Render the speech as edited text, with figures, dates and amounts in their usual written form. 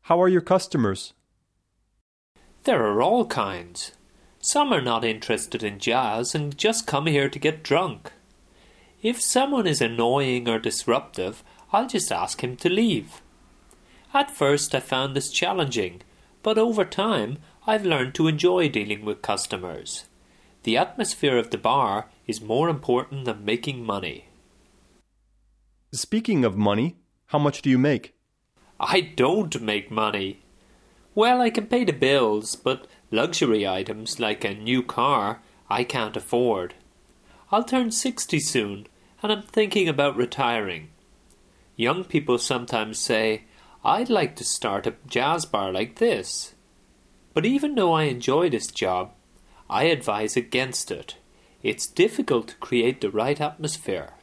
How are your customers? There are all kinds. Some are not interested in jazz and just come here to get drunk. If someone is annoying or disruptive, I'll just ask him to leave. At first I found this challenging, but over time I've learned to enjoy dealing with customers. The atmosphere of the bar is more important than making money. Speaking of money, how much do you make? I don't make money. Well, I can pay the bills, but luxury items like a new car I can't afford. I'll turn 60 soon, and I'm thinking about retiring. Young people sometimes say, I'd like to start a jazz bar like this. But even though I enjoy this job, I advise against it. It's difficult to create the right atmosphere.